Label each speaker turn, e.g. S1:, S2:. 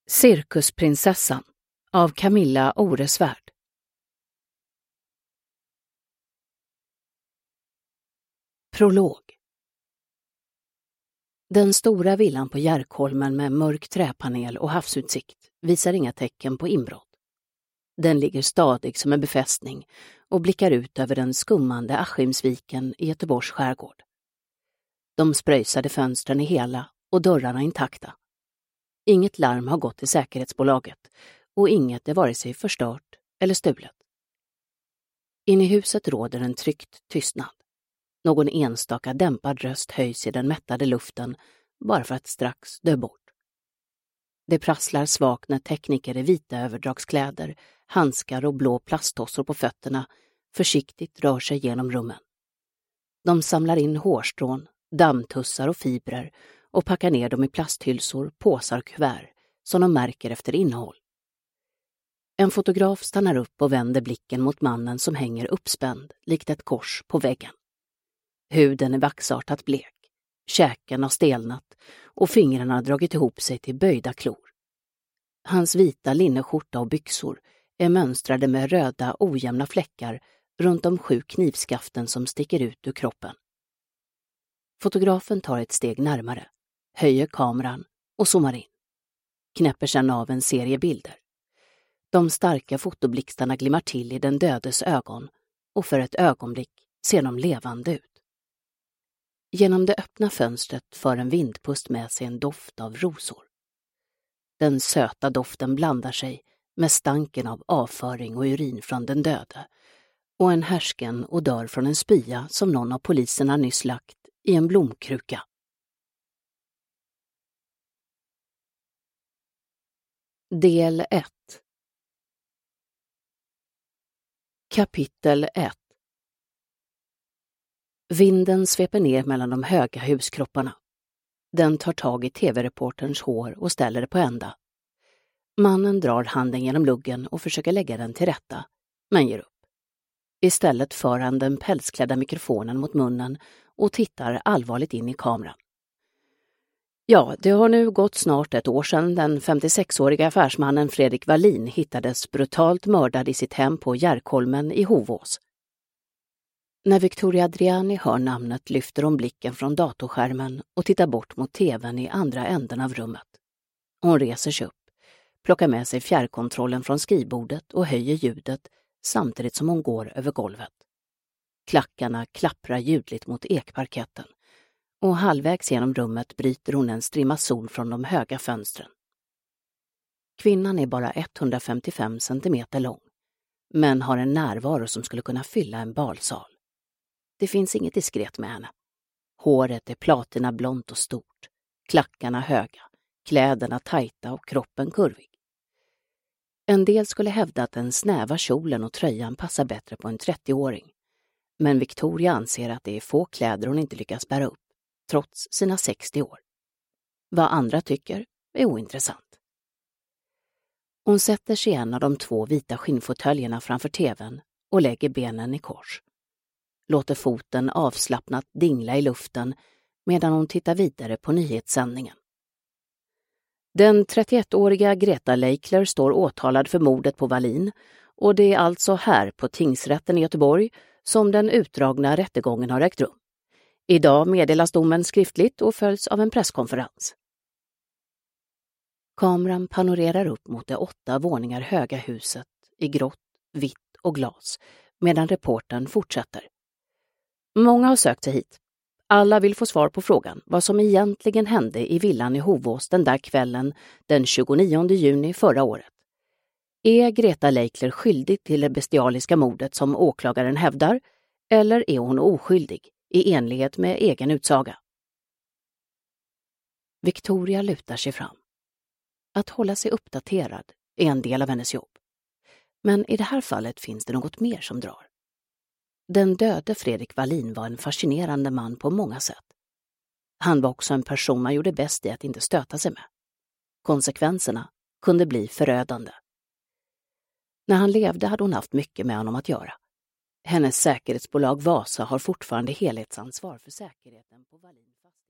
S1: Cirkusprinsessan av Camilla Oresvärd. Prolog. Den stora villan på Järkholmen med mörk träpanel och havsutsikt visar inga tecken på inbrott. Den ligger stadig som en befästning och blickar ut över den skummande Askimsviken i Göteborgs skärgård. De spröjsade fönstren är hela och dörrarna intakta. Inget larm har gått till säkerhetsbolaget och inget är vare sig förstört eller stulet. In i huset råder en tryckt tystnad. Någon enstaka dämpad röst höjs i den mättade luften bara för att strax dö bort. Det prasslar svagt när tekniker i vita överdragskläder, handskar och blå plasttossor på fötterna försiktigt rör sig genom rummen. De samlar in hårstrån, dammtussar och fibrer och packar ner dem i plasthylsor, påsar och kuvert som de märker efter innehåll. En fotograf stannar upp och vänder blicken mot mannen som hänger uppspänd likt ett kors på väggen. Huden är vaxartat blek, käken har stelnat och fingrarna har dragit ihop sig till böjda klor. Hans vita linneskjorta och byxor är mönstrade med röda ojämna fläckar runt de 7 knivskaften som sticker ut ur kroppen. Fotografen tar ett steg närmare, höjer kameran och zoomar in. Knäpper sedan av en serie bilder. De starka fotoblixtarna glimmar till i den dödes ögon och för ett ögonblick ser de levande ut. Genom det öppna fönstret för en vindpust med sig en doft av rosor. Den söta doften blandar sig med stanken av avföring och urin från den döde och en härsken odör från en spya som någon av poliserna nyss lagt i en blomkruka. Del 1. Kapitel 1. Vinden sveper ner mellan de höga huskropparna. Den tar tag i tv-reporterns hår och ställer det på ända. Mannen drar handen genom luggen och försöker lägga den till rätta, men ger upp. Istället för han den pälsklädda mikrofonen mot munnen och tittar allvarligt in i kameran. Ja, det har nu gått snart ett år sedan den 56-åriga affärsmannen Fredrik Wallin hittades brutalt mördad i sitt hem på Järkholmen i Hovås. När Victoria Adriani hör namnet lyfter hon blicken från datorskärmen och tittar bort mot tvn i andra änden av rummet. Hon reser sig upp, plockar med sig fjärrkontrollen från skrivbordet och höjer ljudet samtidigt som hon går över golvet. Klackarna klapprar ljudligt mot ekparketten och halvvägs genom rummet bryter hon en strimma sol från de höga fönstren. Kvinnan är bara 155 centimeter lång, men har en närvaro som skulle kunna fylla en balsal. Det finns inget diskret med henne. Håret är platinablont och stort, klackarna höga, kläderna tajta och kroppen kurvig. En del skulle hävda att den snäva kjolen och tröjan passar bättre på en 30-åring. Men Victoria anser att det är få kläder hon inte lyckas bära upp, trots sina 60 år. Vad andra tycker är ointressant. Hon sätter sig i en av de 2 vita skinnfåtöljerna framför tvn och lägger benen i kors. Låter foten avslappnat dingla i luften medan hon tittar vidare på nyhetssändningen. Den 31-åriga Greta Leikler står åtalad för mordet på Wallin och det är alltså här på tingsrätten i Göteborg som den utdragna rättegången har ägt rum. Idag meddelas domen skriftligt och följs av en presskonferens. Kameran panorerar upp mot det 8 våningar höga huset i grått, vitt och glas medan reportern fortsätter. Många har sökt sig hit. Alla vill få svar på frågan vad som egentligen hände i villan i Hovås den där kvällen den 29 juni förra året. Är Greta Leikler skyldig till det bestialiska mordet som åklagaren hävdar, eller är hon oskyldig i enlighet med egen utsaga? Victoria lutar sig fram. Att hålla sig uppdaterad är en del av hennes jobb. Men i det här fallet finns det något mer som drar. Den döde Fredrik Wallin var en fascinerande man på många sätt. Han var också en person man gjorde bäst i att inte stöta sig med. Konsekvenserna kunde bli förödande. När han levde hade hon haft mycket med honom att göra. Hennes säkerhetsbolag Vasa har fortfarande helhetsansvar för säkerheten på Wallin.